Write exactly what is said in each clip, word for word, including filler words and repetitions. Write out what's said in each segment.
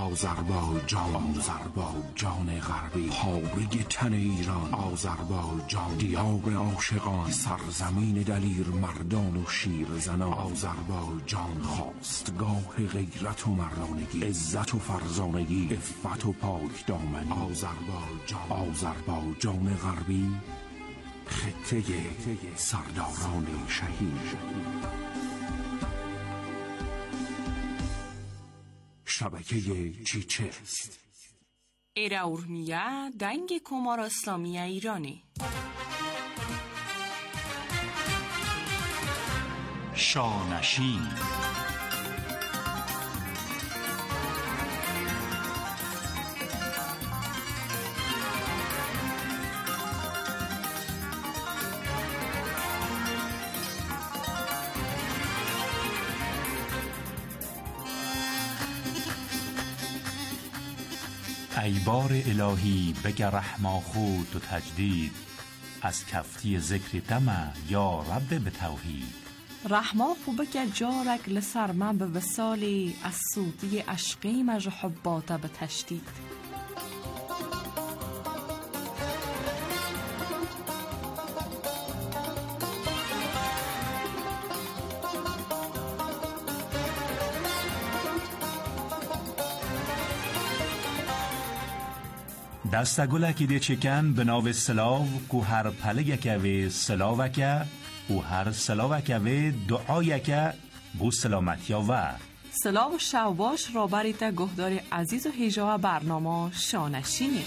آذربایجان، آذربایجان غربی، پاره تن ایران، آذربایجان، دیار عاشقان، سرزمین دلیر مردان و شیرزنان، آذربایجان، خواستگاه غیرت و مردانگی، عزت و فرزانگی، عفت و پاکدامنی، آذربایجان، آذربایجان غربی، خطه سرداران شهید. شبکه چیچست ایرا ارمیه دنگ کمار اسلامی ایرانی. شانشین ای بار الهی بگر رحما خود و تجدید، از کفتی ذکر دمه یا رب به توحید. رحما خوبه که جارک لسر من به وصالی، از سودی عشقی مج حباته به تشدید. دست گلکی دی چکن به ناو سلاو، کو هر پلگه که وی سلاوکه، او هر سلاوکه وی دعایکه بو سلامتیا و سلاو و شوباش را بریت گهدار عزیز و هیجا برنامه شانشینی.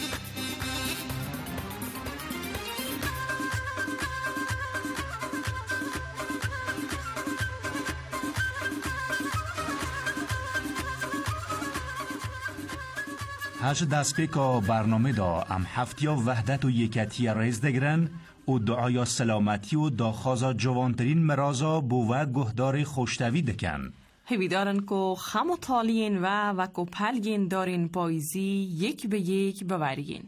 هش دست پیکا برنامه دا ام هفتیا وحدت و یکتی ریز دگرن و دعایا سلامتی و داخازا جوانترین مرازا بو و گهدار خوشتوی دکن. هیویدارن که خم و تالین و و که پلگین دارین پایزی یک به یک ببرین.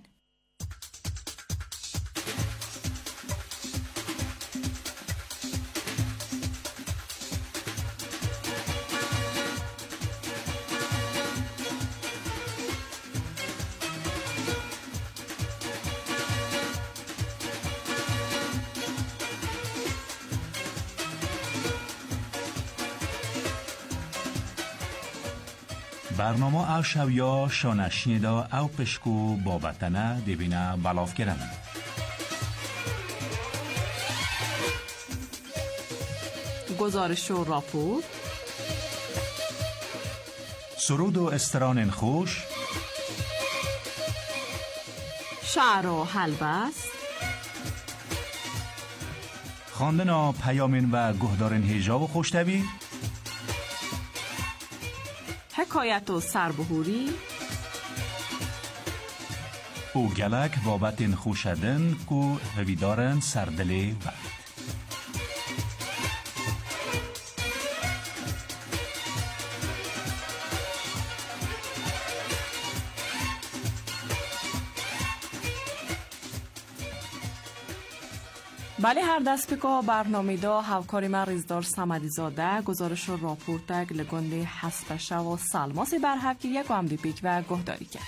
برنامه او شویا شانشین دا او پشکو بابتنه دیبینه بلاف کرن. گزارش و راپور، سرود و استران خوش، شعر و حلبست، خواندن پیامین و گهدارن هیجا و خوشتوی، حکایت و سربهوری، او گلک بابت خوشدن کو هویدارن سردلی وقت. بله، هر دست بکا برنامه دا همکاری من ریزدار سمدی زاده، گزارش و راپورتک لگنده حسبشه و سلماسی بر هفت یک و همدی پیک و گهداری کرد.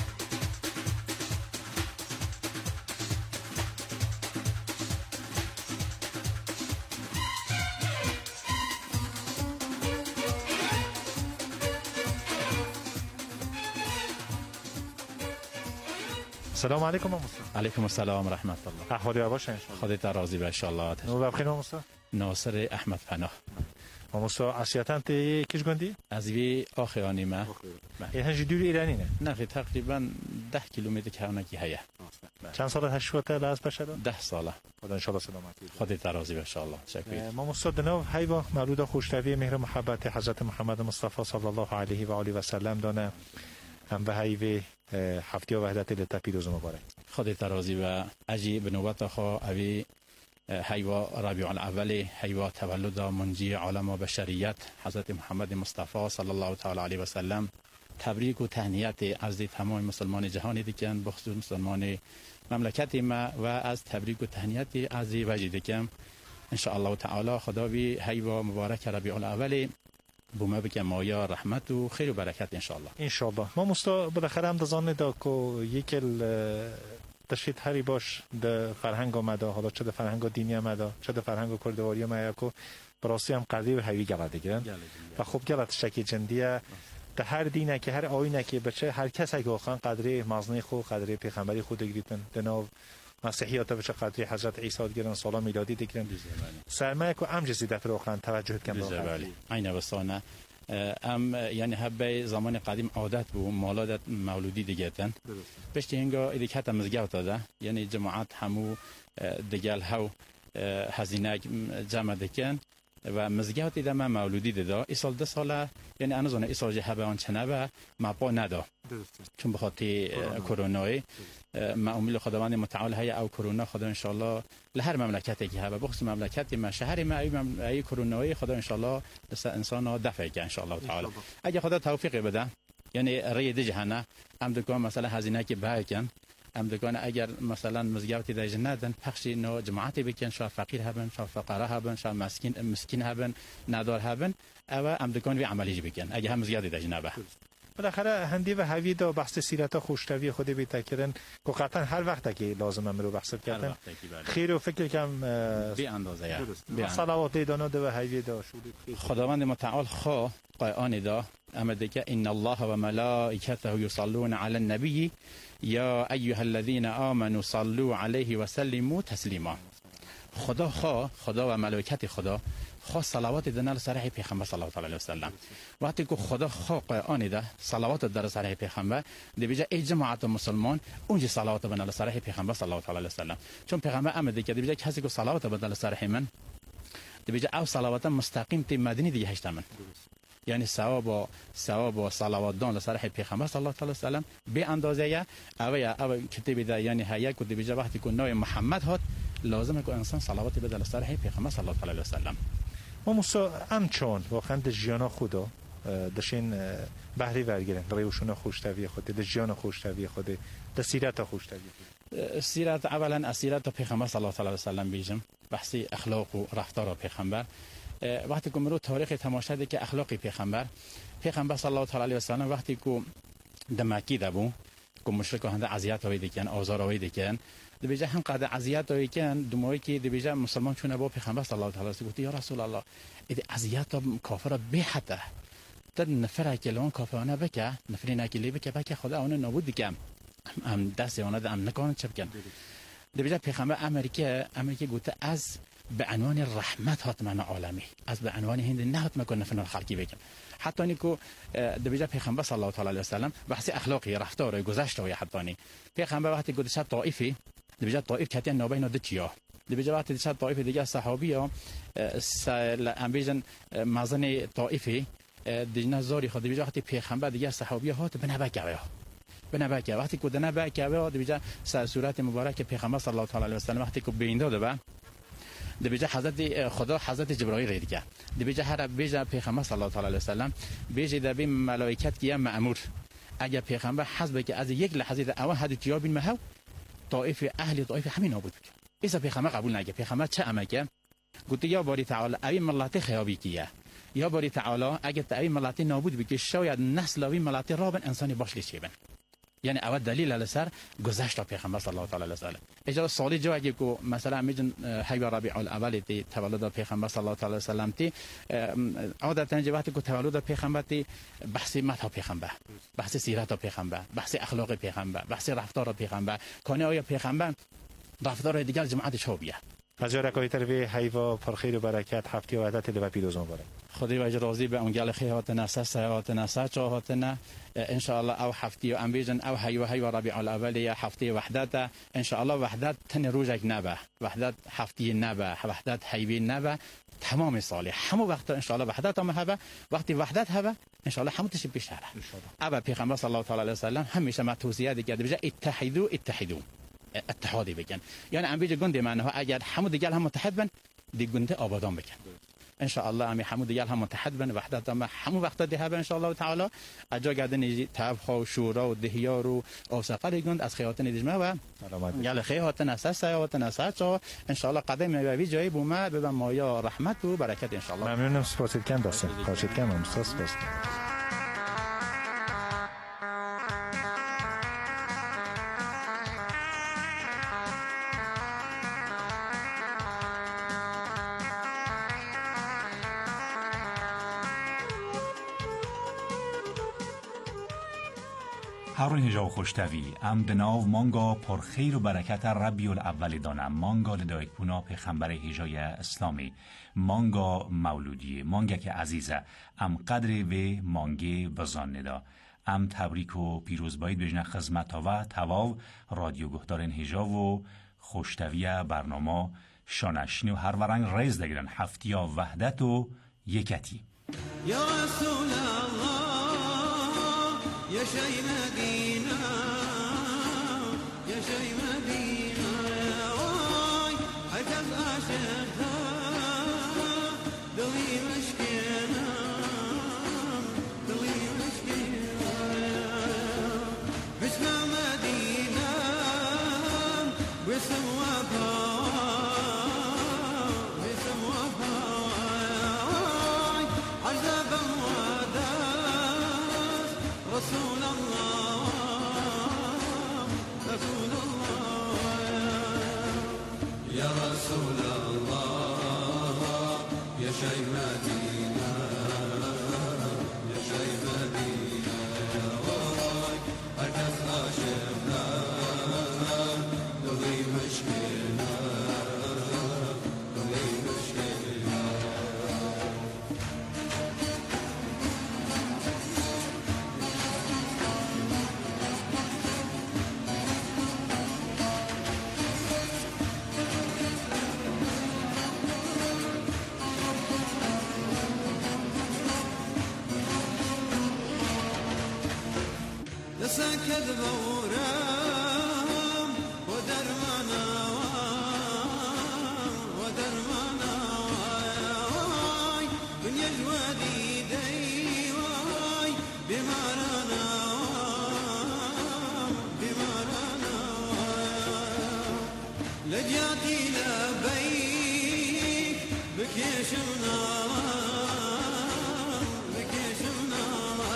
سلام علیکم ماموسا. علیکم السلام رحمت الله. احوال یواش ان شاء الله. خودت راضی باش ان شاء الله. نو بخیر ماموسا. ناصر احمد پناه. ماموسا اصلیتاً تی کیش گندی؟ از وی آخیانی ما. این هنج دور ایرانی نه؟ نه، فی تقریبا ده کیلومتر کانکی هیا. چند سال هشت تا لاس بشه؟ ده ساله. خدا ان شاء الله سلامتی. خودت راضی باش ان شاء الله. شکر. ماموسا دنو حیوا مولود خوشتوی مهر محبت حضرت محمد مصطفی صلی الله علیه و آله و سلم دانه هم به حیوه هفته وحدت لطفی روز مبارک. خودت راضی و اجی به نوبت خو اوی حیوا ربیع الاول، حیوا تولد منجی عالم و بشریت حضرت محمد مصطفی صلی الله تعالی علیه و سلم. تبریک و تهنیت از تمام مسلمان جهانی دیگن، بخصوص مسلمان مملکت ما، و از تبریک و تهنیت از وجه دیگم ان شاء الله تعالی. خداوی حیوا مبارک ربیع الاول بومه بکن مایا رحمت و خیر و برکت ان شاء الله ان شاء الله. ما مستا بالاخره هم دزان دا کو یکل تشید هری باش د فرهنگ آمده، حالا چه د فرهنگ دینی آمده چه د فرهنگ کردواری آمده کو براستی هم قدری و هیوی گلده گرن و خوب گلد شکی جندیه ده هر دینه که هر آینه که بچه هر کسی که آخان قدری مازنی خود قدری پیغمبری خود گریتن دناو مسیحیات بچه قدری حضرت عیسی گرن سال میلادی دیگرن سرمایه کو ام جزیده در آخان توجه کن بله عین وسانه ام یعنی هبه زمان قدیم عادت بو مولادت مولودی دیگهتن پشت هنگا ایدی که حتی مزگاه داده یعنی جماعت همو دیگل هاو هزینه جمع دکن و مزگاه دیده من مولودی دیده ای سال ده ساله یعنی انا زونه ای سال جهبه آن چنه و مپا ندا چون بخاطی کرونای ما امیل خداوند متعال های او کرونا خدا انشالله لهر مملکتی که هبه بخصوص مملکتی ما شهر ما ای کرونای خدا انشالله دست انسان دفعه که انشالله تعالی اگه خدا توفیق بده یعنی ری دی جهنه ام دکان مثلا هزینه که باکن ام دکان اگر مثلا مزگاوتی در جنادن پخشی نو جماعتی بکن شا فقیر هبن شا فقرا هبن شا مسکین مسکین هبن ندار هبن او ام دکان وی عملیج بکن اگه هم مزگاوتی در جنابه بالاخره هندی و هوی دا بحث سیرت خوشتوی خود بیت کردن که قطعا هر وقت که لازم امرو بحث کردن خیر و فکر کم بی اندازه یا صلوات دانا و هوی دا شود خداوند متعال خو قرآن دا امده که ان الله و ملائکته یصلون علی النبی یا ایها الذین آمنوا صلوا علیه و سلموا تسلیما خدا خوا خدا و ملائکت خدا خاص صلوات دنال سر پیغمبر صلی الله علیه و سلم وقتی که خدا خوا قرآن ده صلوات در سر پیغمبر دی بیجا ای جماعت مسلمان اونجا صلوات بنال سر پیغمبر صلی الله علیه و سلم چون پیغمبر امده که دی بیجا کسی که صلوات بنال سر من دی بیجا او صلوات مستقیم تی مدنی دیگه هشت من یعنی ثواب و ثواب و صلوات دان لسر پیغمبر صلی الله علیه و سلم به اندازه یا او یا او کتاب ده یعنی هيا کو دی بیجا وقتی که نام محمد هات لازمه که انسان صلوات بده لسر پیغمبر صلی الله علیه و سلم ما موسا ام چون واقعا د جیانا خدا دشین بهری ورگیرن ریوشون خوشتوی خود د جیانا خوشتوی خود د سیرت خوشتوی سیرت اولا اسیرت پیغمبر صلی الله علیه و سلم بیجم بحثی اخلاق و رفتار پیغمبر وقتی که مرو تاریخ تماشا ده که اخلاق پیغمبر پیغمبر صلی الله علیه و سلم وقتی که د مکی ده بو که مشرک هند اذیت هایی دکن آزار هایی دکن د بیجا هم قد اذیت هایی کن دمایی که د بیجا مسلمان چونه با پیغمبر صلی الله علیه و سلم گفت یا رسول الله اد اذیت کافر به حته تد نفر کلون کافرانه بکه نفری نکلی بکه بکه خدا اون نابود دکم ام دست اون ده ام نکان چه بکن د بیجا پیغمبر امریکا امریکا گفت از به عنوان رحمت هات من عالمی از به عنوان هند نه هات مکن نفر خلقی بکن حتی نیکو د بیجا پیغمبر صلی الله علیه و سلم بحث اخلاقی رفتار گذشته و حتی نی پیغمبر وقتی گذشت طائفی د بیجا طائف کتی نوبین دچیا د بیجا وقتی گذشت طائف دیگه صحابی ها ام بیجن مازن طائفی دینا زاری خود بیجا وقتی پیغمبر دیگه صحابی هات بنبکه بنبکه وقتی کو دنبکه و د بیجا صورت مبارک پیغمبر صلی الله علیه و سلم وقتی کو بینده ده د بیجا حضرت خدا حضرت جبرائیل رید که د بیجا هر بیجا پیغمبر صلی الله علیه و سلم بیجا د بی ملائکت که مأمور اگر پیغمبر حسب که از یک لحظه د اول حد تیابین مهو طائف اهل طائف همین نابود بکن ایسا پیغمبر قبول نگه پیغمبر چه امکه گفت یا باری تعالی اوی ملت خیابی کیه یا باری تعالی اگر اوی ملت نابود بکه شاید نسل اوی ملت رابن انسانی باش لیچیبن یعنی اول دلیل علسر گذشت پیغمبر صلی الله علیه و سلم اجازه سالی جو اگه کو مثلا میجن هیوا ربیع الاول تی تولد پیغمبر صلی الله علیه و سلم تی عادتا وقتی کو تولد پیغمبر تی بحث مدح پیغمبر بحث سیرت پیغمبر بحث اخلاق پیغمبر بحث رفتار پیغمبر کنه آیا پیغمبر رفتار دیگر جماعت شوبیه از رکای تروی هیوا پر خیر و برکت هفته وحدت لو پیروز مبارک خدای وجه راضی به اونجال خیات نسا سیات نسا چاهات نه ان شاء الله او هفته و امبیجن او هیوا هیوا ربیع الاول یا هفته وحدت ان شاء الله وحدت تن روزک نبه وحدت هفته نبه وحدت هیوی نبه تمام سال همو وقت ان شاء الله وحدت هم هبه وقتی وحدت هبه ان شاء الله همو تش بیشتره ابا پیغمبر صلی الله علیه و سلم همیشه ما توصیه دیگه بجا اتحدوا اتحدوا اتحادی بکن یعنی امبیج گنده معناها اگر همو دیگه هم متحد بن دی گنده آبادان بکن ان شاء الله امی حمود دیگه هم متحد بن وحدت ما همون وقت ده به ان شاء الله تعالی اجا گردن تاب خو شورا و دهیار و اوسقر گند از خیاتن دیجمه و یال خیاتن اساس و تناسات ان شاء الله قدم میوی جای بوما به مایا رحمت و برکت ان شاء الله. ممنونم. سپاس کن داشتم. سپاس کن. سپاس. هارون هجا و خوشتوی ام دناو مانگا پر خیر و برکت ربیع الاول دانم مانگا لدایک بونا پیغمبر هجای اسلامی مانگا مولودی مانگا که عزیزه ام قدر و مانگی بزان ندا ام تبریک و پیروز باید بجنه خدمت و تواو رادیو گهدارن هجا و خوشتوی برنامه شانشنی و هر ورنگ ریز دگرن هفتیا وحدت و یکتی. یا رسول الله يا شي مدينة يا شي مدينة واي عجز عاشقها دلي مشكينة دلي مشكينة باسم مدينة باسم وفا باسم وفا واي عجبا رسول الله رسول الله يا رسول الله يا شي مدينة يا شي مدينة يا واي هركز عاشقنا دلي مشكلة دلي مشكلة سكت بورم ودرمانا ودرمانا واي دنيا جوادي دي واي بمارانا بمارانا لجاتي لبيك بكيشمنا بكيشمنا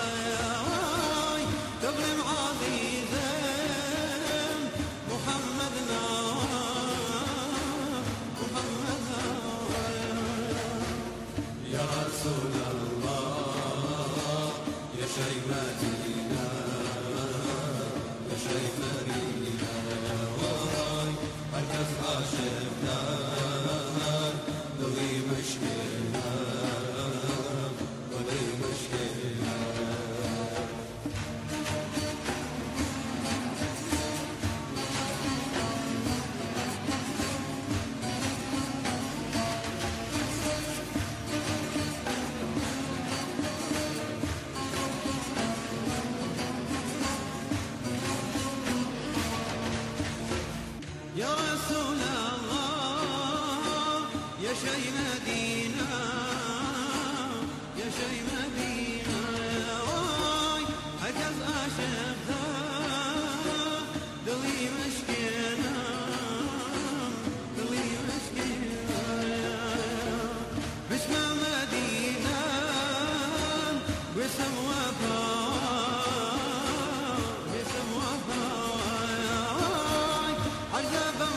تظلم عزيزا محمدنا محمدنا يا رسول الله يا شي مدينة يا شي مدينة يا واي هركز عاشقنا دلي مشكلة دلي مشكلة يا رسول الله يا شي مدينة يا شي مدينة واي هكذا عاشقها دلي مشكينة دلي مشكينة باسم مدينة باسم وفا باسم وفا عجبا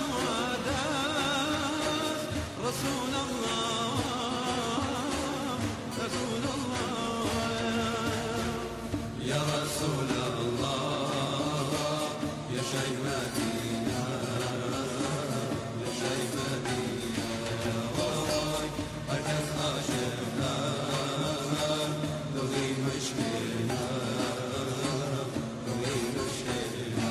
وداس رسول الله رسول الله يا رسول الله يا شي مدينة يا شي مدينة يا واي هركز عاشقنا دلي مشكلة دلي مشكلة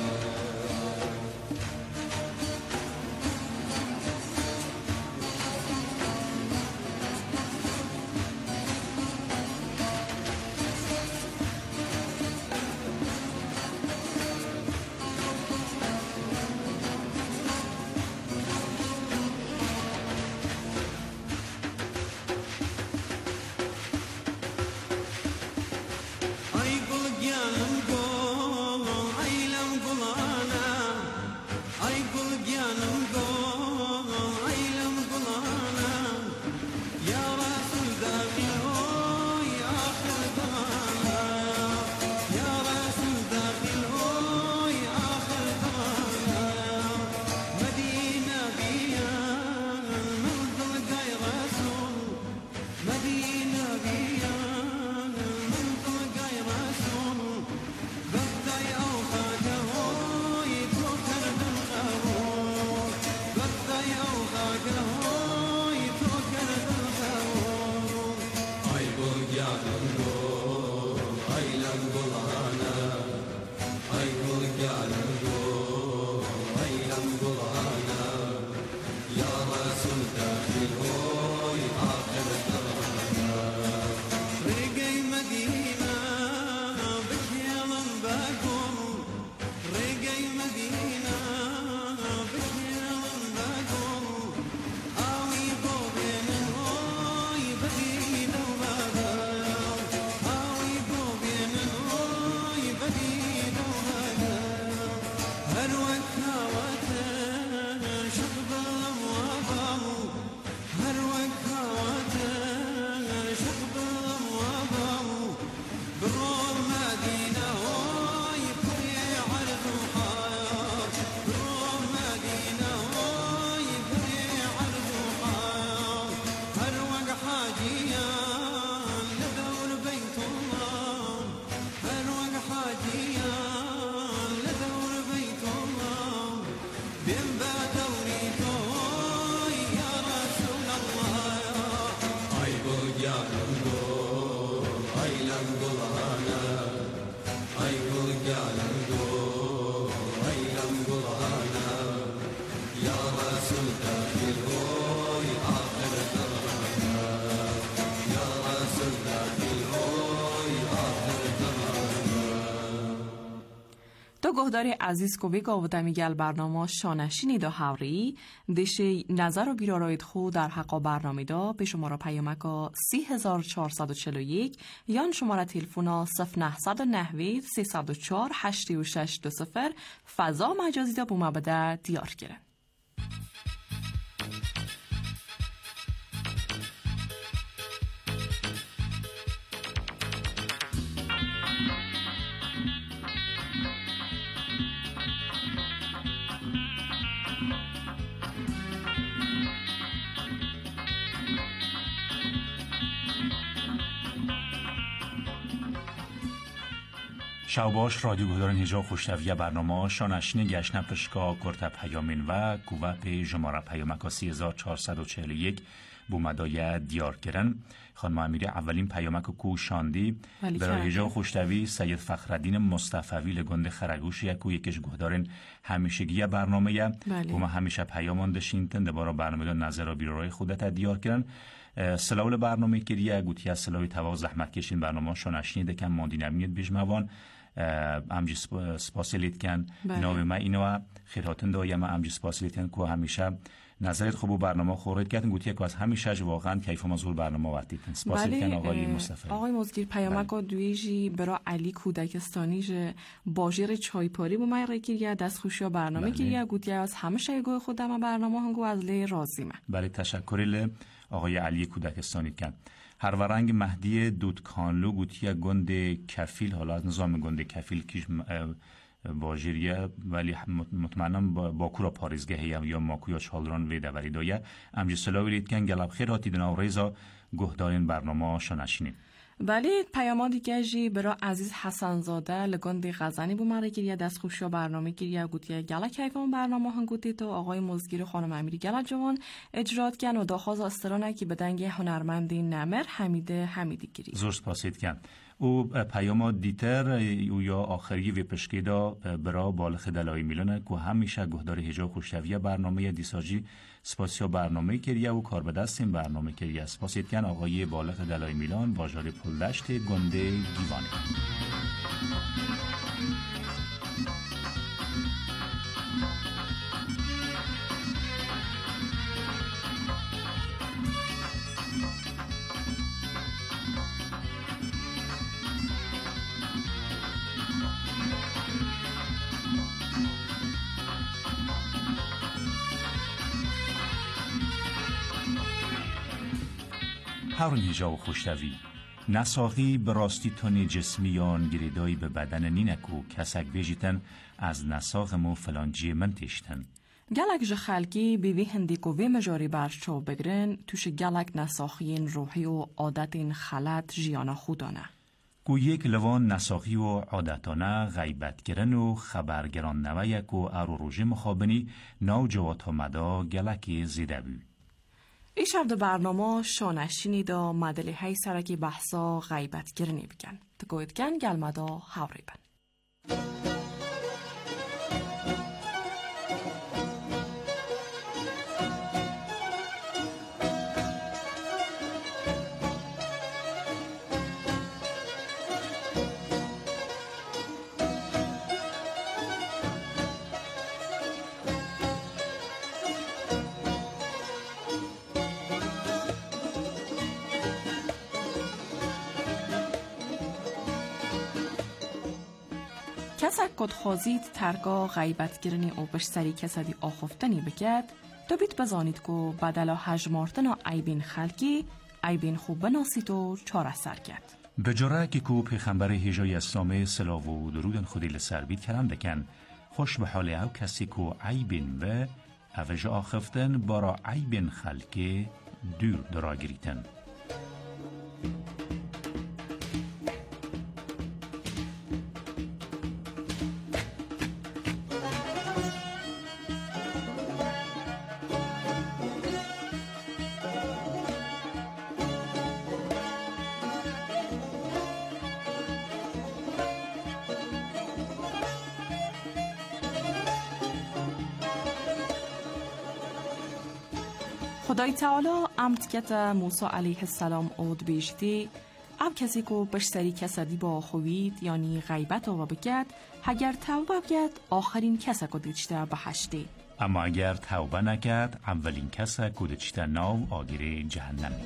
تو گهداری عزیز کو بگا و دمیگل برنامه شانشینی دا هاوری دشی نظر و بیراراید خود در حقا برنامه دا به شماره پیامکا سی هزار چهارصد و چهل و یک یا شماره تلفونا صفر نهصد و نهوید سیصد و چهار هشتاد و شش دو صفر فضا مجازی دا بوما بده دیار گیرن. شاوباش رادیو گهدارن هجا خوشتویه برنامه شانشین گشنه پشکا کرتا پیامین و کوه پی جماره پیامکا سی هزار چهارصد و چهل و یک بومدای دیار کرن. خانم امیری اولین پیامک کو شاندی برای هجا خوشتوی سید فخردین مصطفوی لگنده خرگوش یکو یکش گهدارن همیشگی برنامه و ما همیشه پیامان داشتین دبارا برنامه دا نظر و بیروی خودت دیار کرن. سلاول برنامه کریه گوتی از سلاوی توا زحمت کشین برنامه شانشین دکن ماندی نمید بیجموان امجی سپاسیلیت کن ناوی ما اینو خیراتن دایم ما امجی سپاسیلیت کن که همیشه نظرت خوب برنامه خورید کردن گوتی که از همیشه واقعا کیف مزول برنامه وقتیتن سپاسیلیت کن آقای مصطفی. آقای مزگیر پیامک و دویجی برای علی کودکستانی ج باجر چایپاری بو ما رکیه دست خوشی برنامه کریه گوتی از همیشه گوی خودم برنامه هنگو از لی راضیمه. بله تشکر آقای علی کودکستانی کن. هر ورنگ مهدی دودکانلو گوتیه گند کفیل حالا از نظام گند کفیل کیش واجریه ولی مطمئنم با باکورا پاریزگه یا ماکویا چالران وی دوری دایه امجی سلاوی لید کن گلب خیراتی دناو ریزا گهدارین برنامه شنشینیم. ولی پیاما دیگه جی برا عزیز حسن زاده لگند غزنی بو مره گیریه دست خوشی برنامه گیریه گوتیه گلا کیفون برنامه هن گوتی تو آقای مزگیر خانم امیری گلا جوان اجرات کن و داخواز استرانه که بدنگ هنرمندی نمر حمیده حمیدی گیری زور سپاسید کن. او پیاما دیتر او یا آخری و پشکیدا برا بالخ دلای میلانه که همیشه گهدار هجا خوشتویه برنامه دیساجی سپاسیا برنامه کریه و کار به دست این برنامه کریه. سپاسید کن آقای بالخ دلای میلان واجار پلدشت گنده گیوانه. هرون هجا و خوشتوی نساقی براستی تون جسمیان گریدایی به بدن نینکو کسک بیجیتن از نساق مو فلانجی من تیشتن گلک جه خلکی بیوی هندیکو وی مجاری برچو بگرن توش گلک نساقین روحی و عادتین خلط جیانا خودانه کو یک لوان نساقی و عادتانه غیبت گرن و خبرگران نویک و اروروژی مخابنی ناو جوات مدا گلکی زیده بی. ای شب برنامه شانشینی دا مدلی های سرکی بحثا غیبت گرنی بگن تگوید گن گلمدا حوری بن. کسک کد خوازید ترگا غیبت گرنی او بش سری کسدی آخفتنی بکد تو بیت بزانید که بدلا هجمارتن و عیبین خلکی عیبین خوب بناسید و چاره سر کرد. به جره که کو پیغمبر هجای اسلام سلاو و درودن خودی لسر بید کرم دکن خوش به حال او کسی که عیبین و اوج آخفتن برا عیبین خلکی دور درا گریتن. خدای تعالی امت کت موسی علیه السلام اود بیشتی اب کسی کو بشتری کسدی با خوید یعنی غیبت و بگد اگر توبه بگد آخرین کس کو دیچته بهشتی. اما اگر توبه نکرد اولین کس کو دیچته ناو آگیر جهنمی.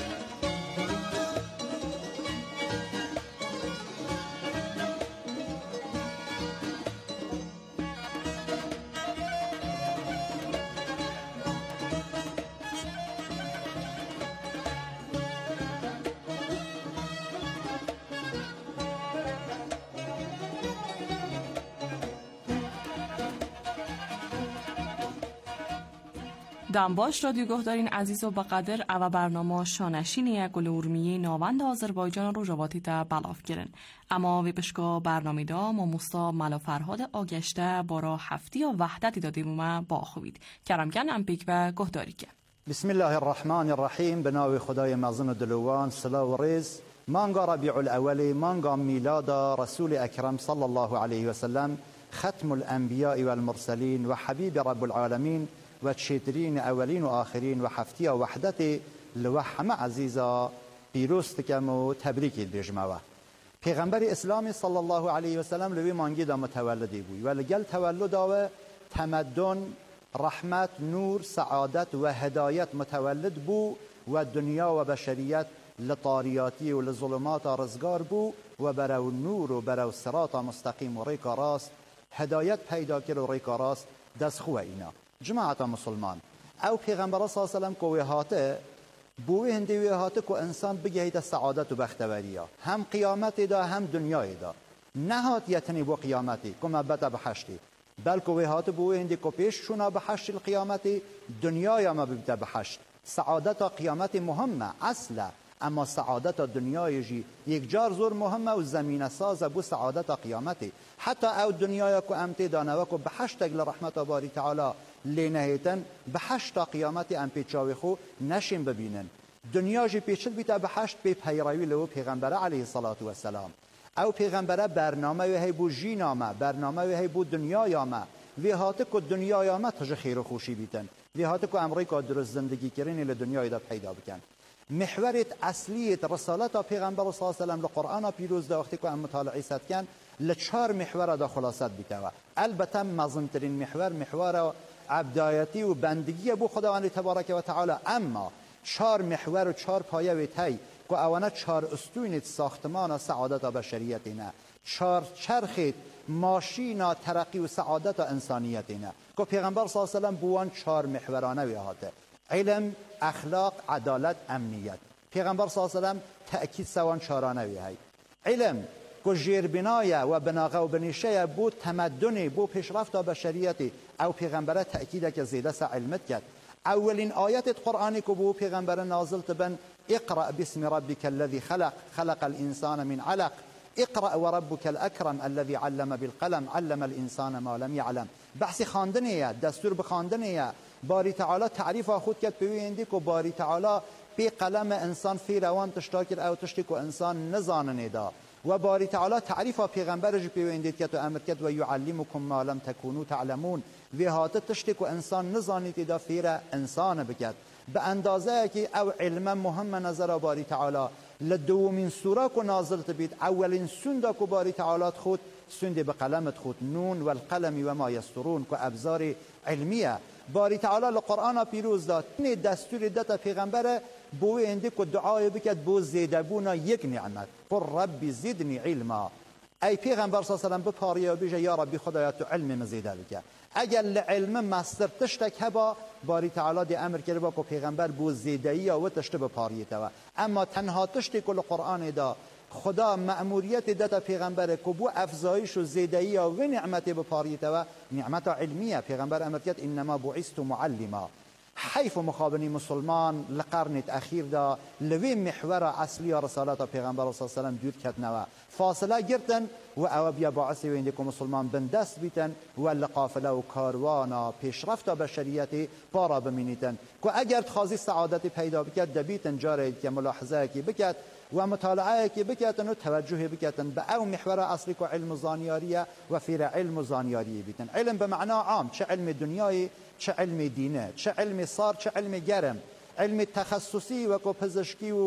دنباش رادیو گهدارین عزیز و بقدر او برنامه شانشین یک گل ارمیه ناوند آذربایجان رو جواتی تا بلاف گرن. اما وی پشکا برنامه دا ما موسا ملا فرهاد آگشته بارا هفتی و وحدتی دادیم ما با خوید. کرمکن امپیک و گهداری که. بسم الله الرحمن الرحیم. به نام خدای مزن و دلوان. صلا و رز. مانگا ربیع الاولی، مانگا میلاد رسول اکرم صلی الله علیه و سلم، ختم الانبیاء والمرسلین و حبیب رب العالمین و تشیترین اولین و آخرین و هفتی و وحدت لو همه عزیزا پیروست کم و تبریکی بیجموه. پیغمبر اسلام صلی الله علیه و سلم لوی مانگی دا متولدی بوی و لگل تولد و تمدن، رحمت، نور، سعادت و هدایت متولد بو و دنیا و بشریت لطاریاتی و لظلمات رزگار بو و برو نور و برو صراط مستقیم و ریکا راست هدایت پیدا کرد و ریکا راست دست خواه اینا. جماعت مسلمان او پیغمبر صلی الله علیه و سلم کوی هاته بوی هندی وی هاته کو انسان بگهید سعادت و بختوریا هم قیامت دا هم دنیای دا نهات یتنی بو قیامتی کو مبت بحشتی بلکه وی هاته بوی هندی کو پیش شونا بحشت القیامتی دنیای ما ببت بحشت. سعادت قیامت مهمه اصلا، اما سعادت دنیای جی یک جار زور مهمه و زمین ساز بو سعادت قیامتی. حتی او دنیای کو امتی دانوه کو بحشت اگل رحمت باری تعالی لینهیتن بحشت قیامت ام پیچاوی خو نشین ببینن. دنیا جی پیچت بیتا بحشت بی پیروی لو پیغمبر علیه الصلاة و السلام. او پیغمبر برنامه و هی بو جینامه، برنامه و هی بو دنیا یامه. وی هاته کو دنیا یامه تج خیر و خوشی بیتن. وی هاته کو امریکا درست زندگی کردن ل دنیای دا پیدا بکن. محورت اصلیت رسالت پیغمبر صلی الله علیه و سلم لقرآن پیروز دا وقتی که ام مطالعه ست کن لچار محور دا خلاصت بیتوا. البته مزنترین محور محور عبدایتی و بندگی ابو خداوند تبارک و تعالی، اما چهار محور و چهار پایه و تی که اوانه چهار استوینت ساختمان سعادت بشریت نه، چهار چرخت ماشین ترقی و سعادت انسانیت نه که پیغمبر صلی الله علیه و سلم بوان چهار محورانه ویهاته: علم، اخلاق، عدالت، امنیت. پیغمبر صلی الله علیه و سلم تأکید سوان چهارانه ویهی. علم که جیربنای و بناغه و بنیشه بود تمدنی بود پیشرفت بشریتی او پیغمبر تأکیده که زیده سا علمت کرد. اولین آیت قرآنی که بود پیغمبر نازل تبن اقرأ باسم ربك الذي خلق خلق الانسان من علق اقرأ وربك الاكرم الذي علم بالقلم علم الانسان ما لم يعلم. بحث خواندنیه، دستور بخواندنیه. باری تعالی تعریف خود کرد ببینید که باری تعالی بی قلم انسان فی روان تشتاکر او تشتی که انسان نزانه دا و باری تعالی تعریف پیغمبر جو ببینید که تو امر کرد و یعلمکم ما لم تکونوا تعلمون. وی هات تشتی که انسان نزانید دا فی انسان بکد به اندازه که او علم مهم نظر باری تعالی لدومین سوره که نازل تبید اولین سنده که باری تعالی خود سنده به قلمت خود نون و القلم و ما یسترون که ابزار علمیه. باری تعالی لقرآن پیروز داد دستور داد پیغمبر بوی انده که دعای بکد بو زیده بونا یک نعمت قل ربی زدنی علما. ای پیغمبر صلی الله علیه و سلم بپاریا بیجه یا ربی خدایا تو علم مزیده بکد. اگر لعلم مستر تشتک هبا باری تعالی دی امر کرده با که پیغمبر بو زیدهی و تشت بپاریتوا. اما تنها تشتی که لقرآن دا خدا مأموریت داده پیغمبر که بو افزایش و زیدهی و نعمت بپاریتوا نعمت علمیه. پیغمبر امر کرد انما بعثت معلما. حیف مخابنی مسلمان لقرن اخیر دا لوی محور اصلی رسالت پیغمبر صلی الله علیه و سلم دور کردنوا فاصله گرتن و او بیا باعث وینده که مسلمان بندست بیتن و لقافله و کاروانا پیشرفت بشریتی پارا بمینیتن که اگر خازی سعادت پیدا بکرد دبیتن جاره که ملاحظه کی بکرد و مطالعه کی بکردن و توجه بکردن به او محور اصلی که علم زانیاریه و فیر علم زانیاریه بیتن. علم به معنا عام، چه علم دنیایی، چه علم دینه، چه علم صار، چه علم گرم، علم تخصصی و که پزشکی و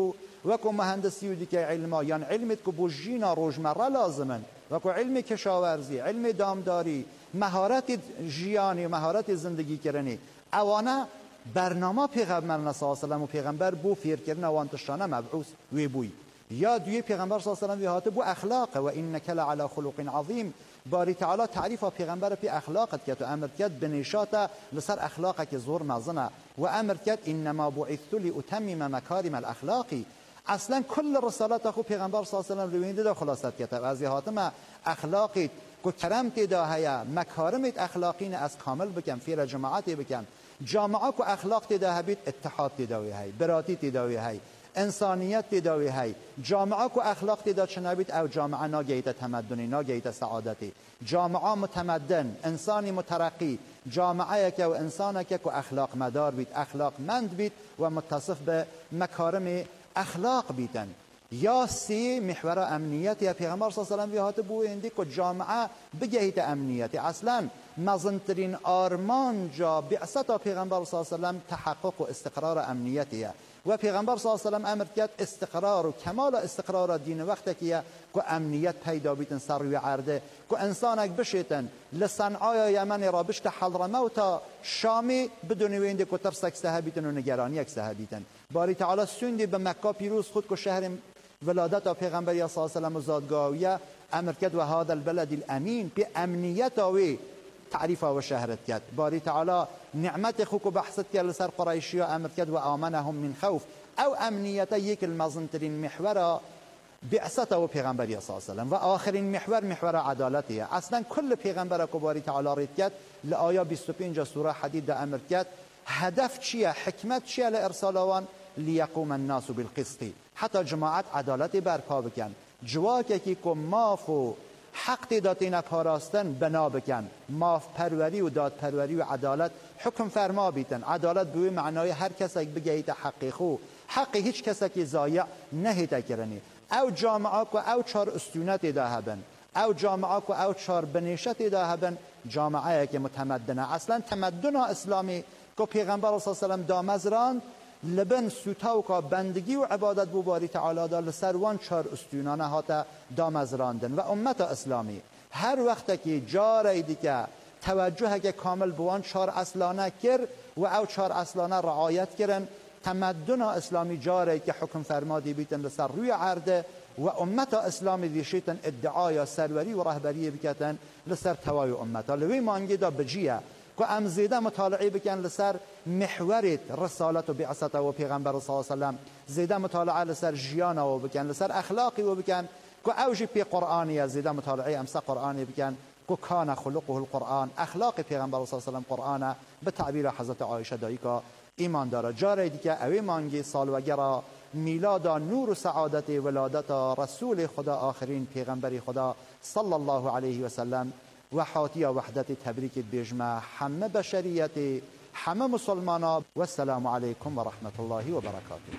وکو مهندسی و دیگه علما یان علمت که بو جینا روزمره لازمن وکو علم کشاورزی، علم دامداری، مهارت جیانی و مهارت زندگی کردنی اوانا برنامه پیغمبر صلی الله علیه و سلم و پیغمبر بو فیر کردن اوان تشانه مبعوث وی بوی یا دوی پیغمبر صلی الله علیه و سلم وی هات بو اخلاق و انک لعلی خلق عظیم. باری تعالی تعریف پیغمبر پی اخلاقت که تو امر کرد بنشات لسر اخلاقه که زور مزنه و امر کرد انما بعثت لاتمم مکارم الاخلاقی. اصلا کل رسالت خو پیغمبر صلی الله علیه و سلم روینده دا خلاصت کرد از هاتم اخلاقی کو کرمت دا هيا مکارمت اخلاقین از کامل بکن فیر جماعت بکن جامعه کو اخلاق دا بیت اتحاد تداوی هی براتی تداوی هی انسانیت تداوی هی جامعه کو اخلاق تدا چنابیت او جامعه ناگیت تمدنی ناگیت سعادتی جامعه متمدن انسانی مترقی جامعه که و انسانه که کو اخلاق مدار بیت اخلاق مند بیت و متصف به مکارم اخلاق بیتن. یا سی محور امنیت یا پیغمبر صلی الله علیه و آله بو اندی که جامعه بگهیت امنیت اصلا مزنترین آرمان جا بعثت پیغمبر صلی الله علیه و آله تحقق و استقرار امنیتیه و پیغمبر صلی الله علیه و آله امر کرد استقرار و کمال استقرار دین وقتی که که امنیت پیدا بیتن سر روی عرضه که انسانک بشیتن لصنعای یمن را بشت حضرموت تا شامی بدون وینده که ترسک صحابیتن و نگرانی یک صحابیتن. باری تعالی سوندی به مکه پیروز خود که شهر ولادت پیغمبر صلی الله علیه و سلم زادگاهیه امر کرد و هذا البلد الامین به امنیت وی تعریف و شهرت کرد. باری تعالی نعمت خو کو بحثت کرد لسر قریشی امر کرد و آمنهم من خوف او امنیت یک المزنترین محور بعثت و پیغمبر صلی الله علیه و سلم و آخرین محور محور عدالتیه. اصلا کل پیغمبر کو باری تعالی رید کرد لآیه بیست و پنج سوره حدید امر کرد هدف چیه حکمت چیه لارسال آوان لیقوم الناس بالقسط حتی جماعت عدالت برپا بکن جواکی که که ماف و حق داتین پاراستن بنا بکن ماف پروری و داد پروری و عدالت حکم فرما بیتن عدالت بوی معنای هر کسی بگیت حقی خو حق هیچ کسی که ضایع نهیت کرنی او جامعه که او چار استونت ده هبن او جامعه که او چار بنیشت ده هبن جامعه که متمدنه. اصلا تمدن اسلامی که پیغمبر صلی الله علیه و سلم دامزران لبن سوتا و بندگی و عبادت بو باری تعالی دا لسروان چار استونانه هاتا دامزراندن و امت اسلامی هر وقت که جاره دیگه توجه که کامل بوان چار اصلانه کر و او چار اصلانه رعایت کرن تمدن اسلامی جاره که حکم فرمادی بیتن لسر روی عرضه و امت اسلامی دیشیتن ادعای سروری و رهبری بکتن لسر توای امت لوی مانگی دا بجیه که ام زیده مطالعه بکن لسر محورت رسالت و بعثت و پیغمبر صلی الله علیه و سلم زیده مطالعه لسر جیان و بکن لسر اخلاقی و بکن که اوجی پی قرآنی زیده مطالعه امسا قرآنی بکن که کان خلقه القرآن اخلاق پیغمبر صلی الله علیه و سلم قرآن به تعبیر حضرت عایشه دایی که ایمان داره. جاره دیگه اوی مانگی سالوگرا میلاد نور و سعادت ولادت رسول خدا آخرین پیغمبر خدا صلی الله علیه و سلم و حاتی وحدت تبریک بیجمه همه بشریت همه مسلمانا و السلام علیکم و رحمت الله و برکاته.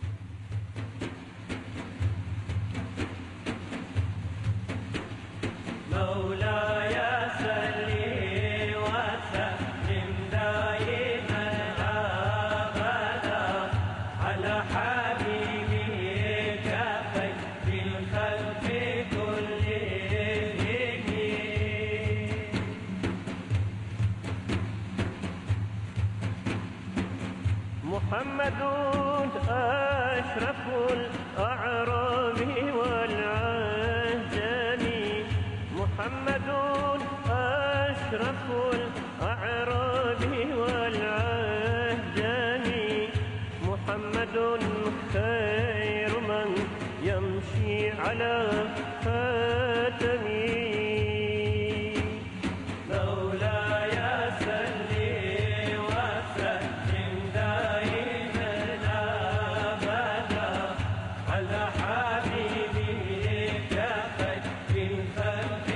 مولاي صلي وسلم دائما ابدا على حبيبك خير الخلق كلهم محمد اشرف الاعراب والعجم محمد أشرف الأعراب والعجم محمد خير من يمشي على خاتمه مولاي صل وسلم دائما أبدا على حبيبك خير الخلق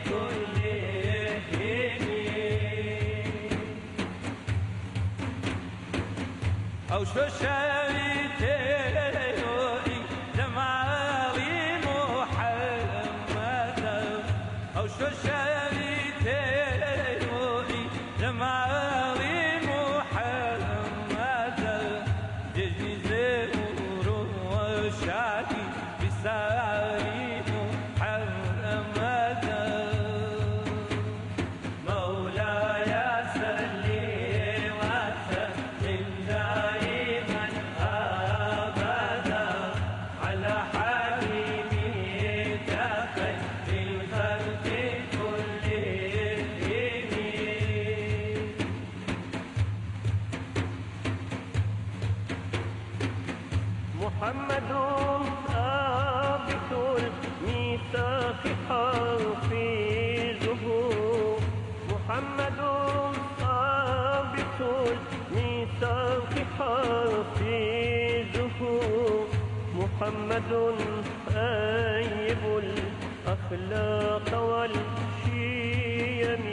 أو شو شريتي لمالي محمد أو شو شريتي لمالي محمد جزي زور وشا ميثاق حافظه محمد ثابت الميثاق حافظه محمد طيب الأخلاق والشيم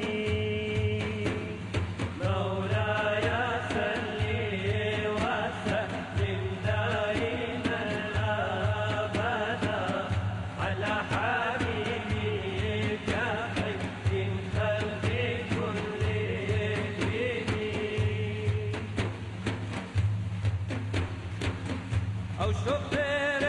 مولاي صل وسلم دائما أبدا على حبيبك خير خلق كلهم أو شوف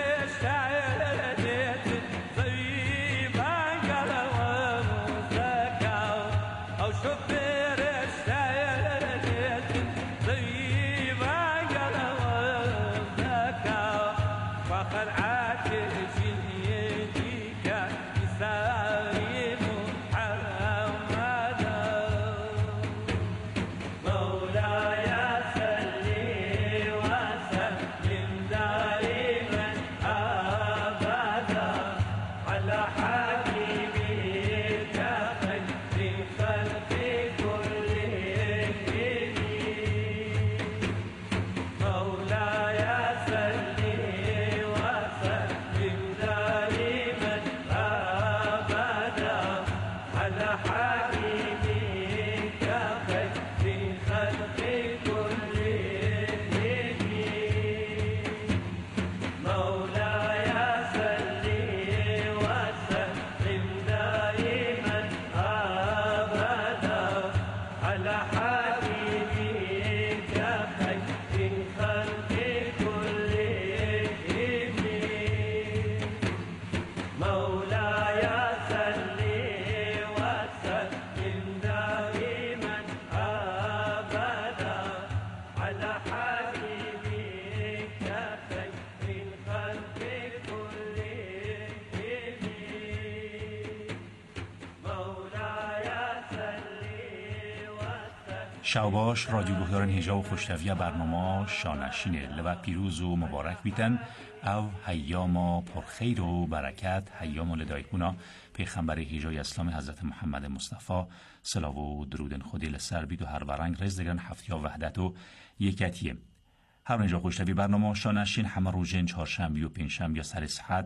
شاوباش رادیو گهدارن هجا و خوشتوی برنامه شانشینه لبا پیروز و مبارک بیتن او حیاما پرخیر و برکت حیاما لدایکونا پیغمبر هجای اسلام حضرت محمد مصطفی صلوات و درودن خودی لسر بید و هر ورنگ رزدگرن هفتی و وحدت و یکتیه هر اینجا خوشتوی برنامه شانشین همه روزن چهارشنبه و پنجشنبه یا سر ساعت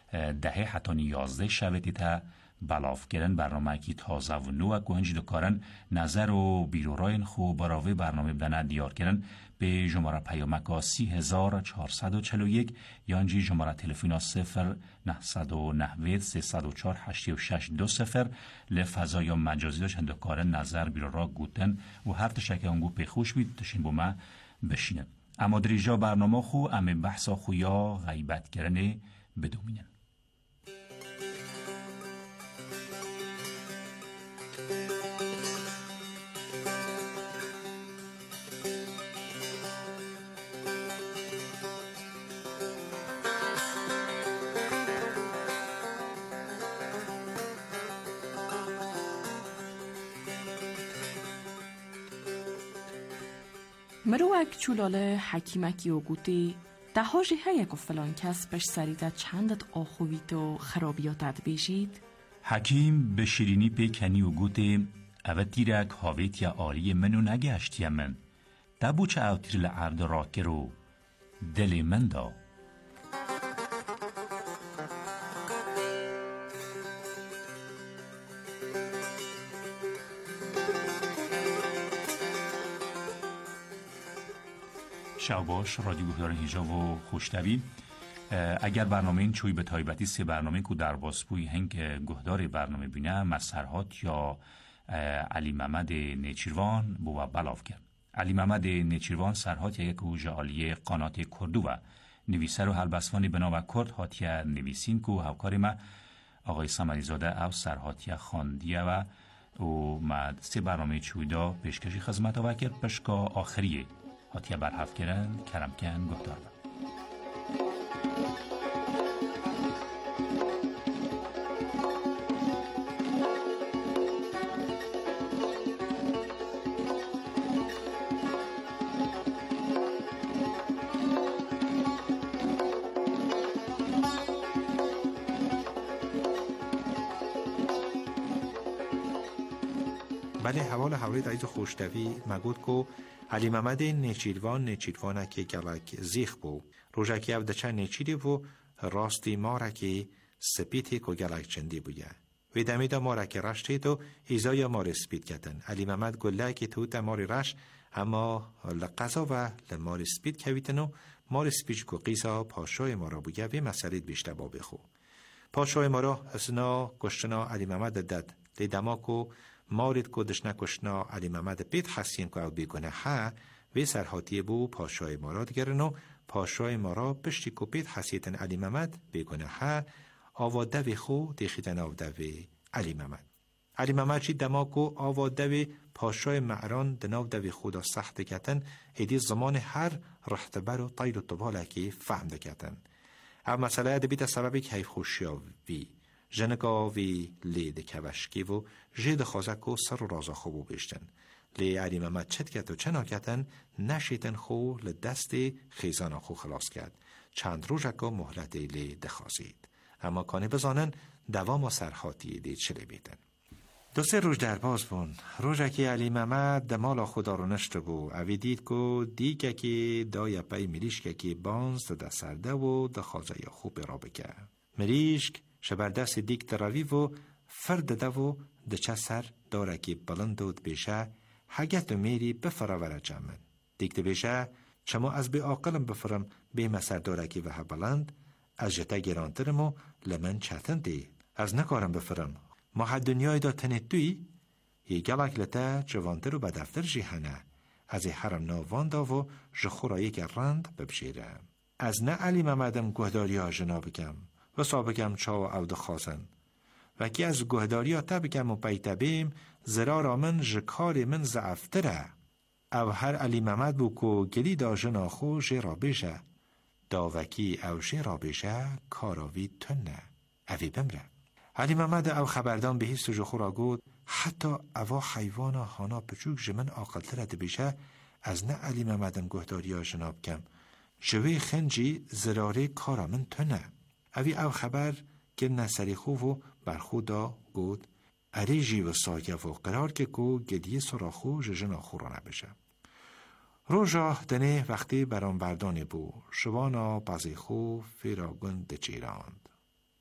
دهه حتی یازده شبتی تا بلاف کردن برنامه کی تازه و نو گنج دکارن نظر و بیروراین خو براوی برنامه بدن دیار کردن به جماره پیامک سی هزار چهارصد و چهل و یک یانجی جماره تلفن صفر نهصد و نود سیصد و چهار هشتاد و شش دو صفر لفضای مجازی داشتن دکارن نظر بیرورا گوتن و هر تشکه اونگو پیخوش بید تشین با ما بشینن اما دریجا برنامه خو امه بحثا خویا غیبت کردن بدومینن. مروک چولاله حکیمکی و گوتی دهاجی هیک و فلان کس بش سریده چندت آخویت و خرابیاتت بیشید؟ حکیم به شیرینی پیکنی و گوتی او تیرک حاویت یا آلی منو نگشتی من دبو چه او تیر لعرد راکر و دل من دا شاوباش رادیو گهدارن هیجا و خوشتوی اگر برنامه این چوی به تایبتی سه برنامه که در باسپوی هنگ گهدار برنامه بینه مسرحات یا علی محمد نیچیروان بو بلاف کرد. علی محمد نیچیروان سرحات یک اوژه عالی قنات کردو و نویسر و هلبسوانی بنا و کرد هاتیه نویسین که هاوکاری ما آقای سمری زاده او سرحاتیه خاندیه و او ما سه برنامه چوی دا پیشکشی خدمت و کرد پشکا آخریه هاتیه برحف کردن کرمکن گفتار دا. بله حوال حوالید عیز خوشتوی مگود کو علی محمد نیچیروان نیچیروانه که گلک زیخ بو روژکی او دچه نیچیری بو راستی ماره که سپیتی که گلک چندی بویه وی دمیده ماره که رشتی تو ایزای ماره سپید کتن علی محمد گله که تو تا ماره رش اما لقضا و لماره سپید کویتن و ماره سپیج که قیزا پاشای ماره بویه وی مسئلید بیشتر با بخو پاشای ماره اسنا کشتنا علی محمد داد لیدما که مارید که دشنه کشنا علی محمد پید حسین که او بیگونه ها وی سرحاتی بو پاشای ماره دگرن و پاشای ماره پشتی که پید حسیتن علی محمد بیگونه ها آواده وی خو دیخیتن آواده وی علی محمد علی محمد چی دما که آواده وی پاشای معران دناو دوی خدا سخت کتن ایدی زمان هر رحتبر و طیل و طباله که فهم دکتن او مسئله دبیت سببی که هیف خوشیا وی جنگا وی لید کوشکی و جید خازک و سر و رازا خوبو بیشتن لی علی محمد چت کت و چنا کتن نشیتن خو لدست خیزان خو خلاص کرد چند روزکا مهلت لی دخازید اما کانی بزانن دوام و سرحاتی دید چلی بیتن دو سه روز در باز بون روزه که علی محمد دمالا خدا رو نشته بو اوی دید که دیگه که دای پای مریشک که بانز ده سرده و ده خازه خوب را بکه مریشک شبردست دیگ دروی و فرد ده و ده چه سر داره که بلندود بیشه حگت میری بفره وره جمن دیگ ده بیشه چما از بی آقلم بفرم بی مسر داره که وحه بلند از جته گرانترم و لمن چتن دی از نکارم بفرم ما حد دنیای دا تنید توی یه گلک لطه جوانتر و بدفتر جیهنه از حرم ناوان دا و جخورا یک رند ببشیره از نه علی محمدم گهداری ها جنا بکم و سابقم چاو او دخوازن و کی از گهداری ها تبکم و پیتبیم زرارا من جکار من زعفتره او هر علی محمد بو که گلی دا جنا خو جرا بیشه دا وکی او جرا بیشه کاراوی تنه اوی بمره علی محمد او خبردان به هیست و جخورا گود حتی او حیوانا هانا پچوک جمن آقلتر ده بیشه از نه علی محمدم گهداری ها جناب کم جوی خنجی زراره کارا من تنه اوی او خبر که نسری خوف و برخودا گود اریجی و ساگه و قرار که کو گدیه سراخو جنا خورا نبشه روژا دنه وقتی برام بردانی بو شوانا بازی خو فیراگون ده چیراند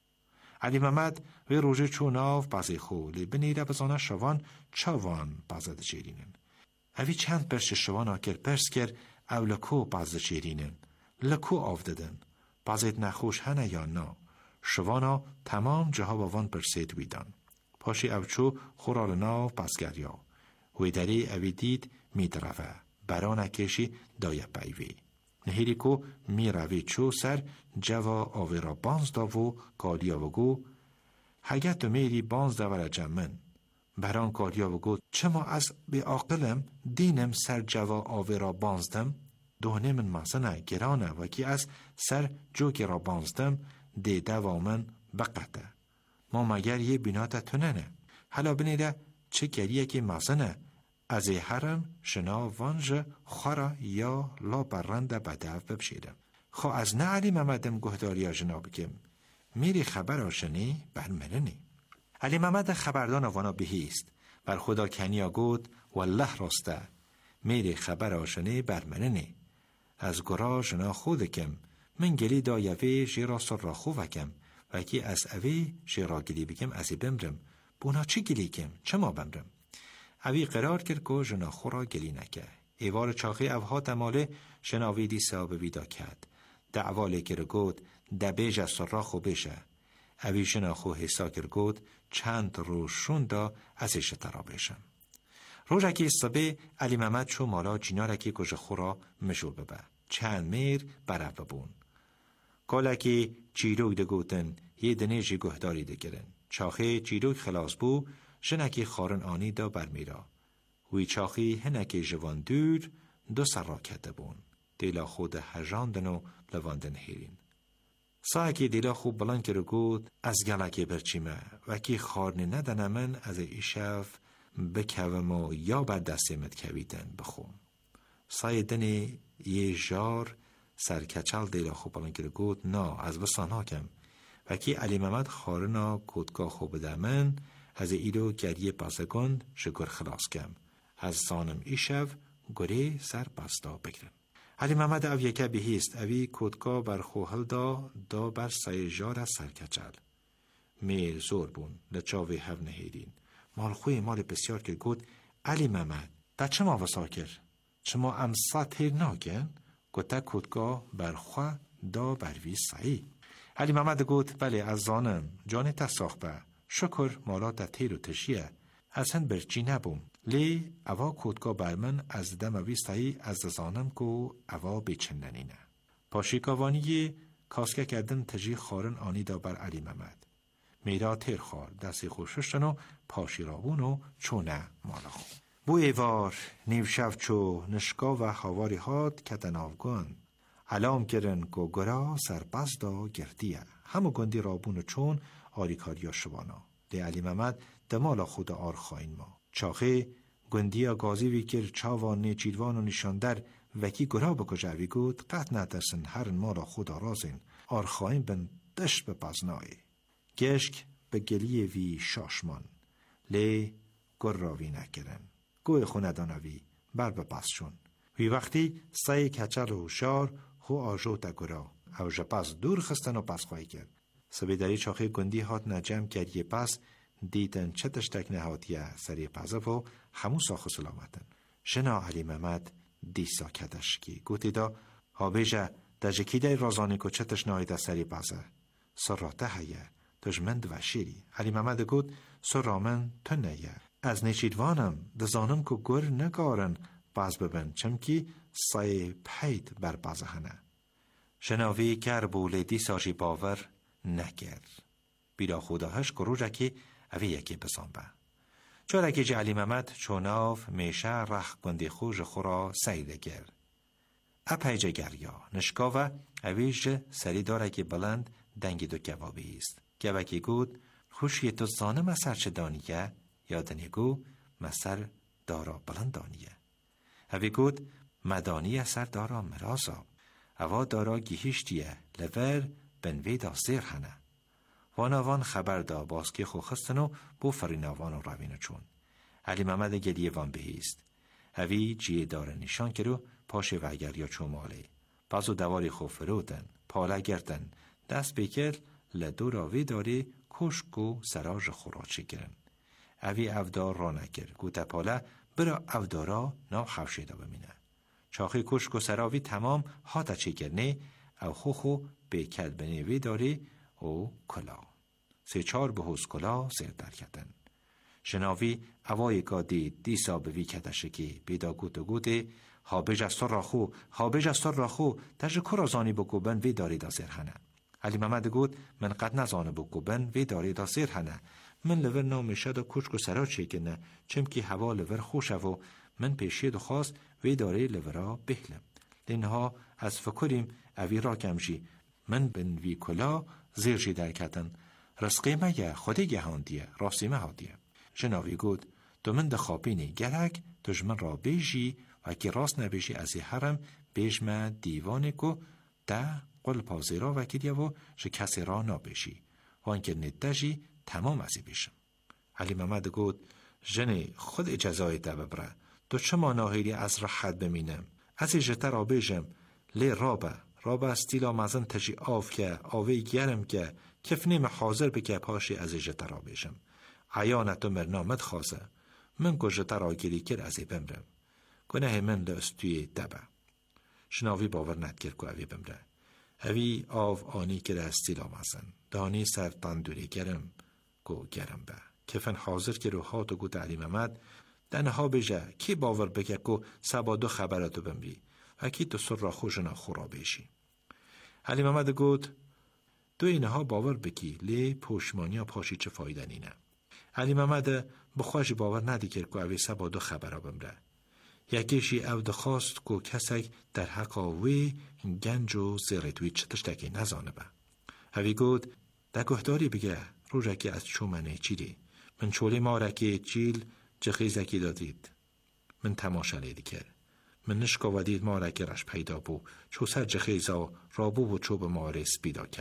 علی محمد وی روژه چوناو بازی خو لی بنیره بزانه شوان چاوان بازه ده چیرینن اوی چند پرش شوان آکر پرس کر او لکو بازه چیرینن لکو آفددن بازید نخوش هنه یا نا شوانا تمام جها باوان پرسید ویدان پاشی اوچو خورال ناو بازگریا وی دری اوی دید می دروه برانه کشی دای پیوی نهیری کو می روی چو سر جوا آوی را بانز دا و کالیا و گو حگت و میری بانز دا ورا جمن بران کالیا و گو چما از بی آقلم دینم سر جوا آوی را بانزدم دهنه من ماسنه گرانه و کی از سر جوکی را بانزدم دی دوا من بقته ما مگر یه بیناتا تننه حالا بنیده چه گریه که ماسنه از حرم شنا وانج خورا یا لا برند بدف ببشیدم خو از نه علی محمدم گهداری ها جنا بکم میری خبر آشنی برمرنی علی محمد خبردان وانا بهیست بر خدا کنیا گود والله راسته میری خبر آشنی برمرنی از گرا جنا خودکم من گلی دا یوی جیرا سر را خوبکم و کی از اوی جیرا گلی بکم ازی بمرم بونا چی گلی کم چه ما بمرم اوی قرار کرد که جنا خورا گلی نکه ایوار چاخی اوها تماله شناوی دی سابه ویدا کرد دعواله کر گود دبیج از سر را خوبشه اوی شنا خو حسا کر گود چند روز شوندا ازش ترا بشم روزکی صبح علی محمد چو مالا جینارکی کج خورا مشور ببه چند میر برف ببون کالکی چیروک ده گوتن یه دنیجی گهداری ده گرن چاخه چیروک خلاص بو جنکی خارن آنی دا برمیرا وی چاخی هنکی جوان دور دو سر را کده بون دیلا خود هجاندن و لواندن هیرین ساکی دیلا خوب بلند کرو گود از گلکی برچیمه وکی خارنی ندن من از ایشف بکوم و یا بر دستیمت کویدن بخوم سای دنی یه جار سرکچل دیلا خوب بلند کرو گود نا از بسان هاکم وکی علی محمد خارنا کودکا خوب ده من از ایلو گریه بازگند شگر خلاص کم از زانم ایشو گره سر بستا بگرم. علی محمد او یکه بهیست اوی کودکا بر خوهل دا دا بر سایجار سرکچل میر زور بون لچاوی هف نهیدین مال خوی مال بسیار که گود علی محمد دا چما وسا کر چما ام ساتیر ناگن گوتا کودکا بر خواه دا بروی سایی. علی محمد گود بله از زانم جان تساخبه شکر مالا دا تیر و تشیه اصلا برچی نبوم لی اوا کودکا بر من از دم ویستایی از زانم کو اوا بیچندنینه. پاشیکاوانی کاسکه کردن تجی خارن آنی دا بر علی محمد. میرا تیر خار دستی خوششتن و پاشی رابون و چونه مالا خو. بو ایوار نیو شف چو نشکا و حواری هاد کتن آفگان. علام کرن کو گرا سرپس دا گردیه. همو گندی رابون و چون آریکاریا شوانا. لی علی محمد دمالا خود آر خواین ما. چاخه گندیا گازی ویکر چاوان نیچیلوان و نشاندر وکی گرا بکجاوی گود قط نترسن هرن مالا خدا رازین آر خواین بن دشت به پزنای. گشک به گلیه وی شاشمان لی گر راوی نکرن. گوی خوندانوی بر به پس شون. وی وقتی سای کچل و شار خو آجو تا گرا او جپس دور خستن و پس خواهی کرد. سبیداری چاخه گندی هات نجم کردیه پس دیدن چه تشتک نهاتیه سری پزه و همو ساخ سلامتن. شنا علی محمد دیسا کدش کی گوتی دا ها بیجه دا جکیده رازانی که چه تشنایی سری پزه سراته هیه دجمند و شیری. علی محمد گوت سرامن تو نیه از نیچیدوانم دزانم که گر نگارن باز ببن چمکی سای پید بر بازه هنه. شناوی کر بوله دیسا جی باور نگر بیرا خودهش گروجه که اوی یکی بسان با. چورکی جه علی محمد چوناف میشه رخ گندی خوش خورا سیده گر. اپای جه گریا نشکاوه اویش سری داره که بلند دنگی دو گوابی است. گوکی گود خوشی تو زانه مسر چه دانیه یادنی گو مسر دارا بلند دانیه. اوی گود مدانی اثر دارا مرازا. اوا دارا گیهشتیه لور بنوی دا زیر هنه. واناوان خبر دا باسکی خو خستنو بو فریناوان و روینو چون. علی محمد گلیه وان بهیست. اوی جیه داره نشان کرو پاش وگر یا چوماله. بازو دواری خو فرودن. پاله گردن. دست بکر لدو راوی داره کشک و سراج خوراچه گرن. اوی افدار را نکر. گوته پاله برا افدارا نا خوشیده بمینه. چاخی کشک و سراوی تمام هاتا چه گرنه او خو خو بیکل بنوی داره او کلا. سه چار به حوز کلا زیر در کتن. شناوی اوای گادی دیسا به وی کتشکی بیدا گوت و گوته ها بجستر را خو ها بجستر را خو تجه کرازانی بکوبن وی داری دا زیر هنه. علی محمد گوت من قد نزانه بکوبن وی داری دا زیر هنه. من لور نامشه دا کچک و سرا چیکنه چمکی هوا لور خوشه و من پیشید و خواست وی داری لورا بهلم. لینها از فکریم اوی را کمجی من بن وی کلا زیر جی در کتن. رسقی مگه خودی گهاندیه راستی مهادیه. جناوی گود تو من دخابینی گرک تجمن را بیجی و اکی راست نبیجی از حرم بیجمه دیوانه کو ده قل پازیرا وکیدیه و جه کسی را نبیجی و انکه ندجی تمام ازی بیشم. علی محمد گود جنی خود اجازای ده ببره تو چما ناهیلی از راحت بمینم ازی جته را بیجم لی رابه رابه استیلا مزن تجی آف که آوی گرم که کف نیم حاضر بکه پاشی از جته را بیجم عیانتو مرنامت خوازه من که جته را گیری کر ازی بمرم گناه من لستوی دبه. شناوی باور ندکر که اوی بمره. اوی آف آنی کر استیلا مزن دانی سر تندوری گرم گو گرم به کفن حاضر که رو هاتو گو علی محمد دنها بجه کی باور بکه که سبا دو خبرتو بمبی و کی تو سر را خوشنا خورا بیشی. علی محمد گود دو اینها باور بکی لی پوشمانیا پاشی چه فایده نینه. علی محمد بخواش باور ندیکر که اوی سبا دو خبرا بمره. یکیشی او دخواست که کسک در حقاوی گنج و زیرتوی چتشتکی نزانه با. اوی گود در گهداری بگه رو رکی از چومنه چیلی من چولی ما رکی چیل جخیزکی دادید من تماشا لیدی کر من نشکا ودید ما رکی رش پیدا بو چو سر جخیزا رابو و چوب مارس بیدا کرد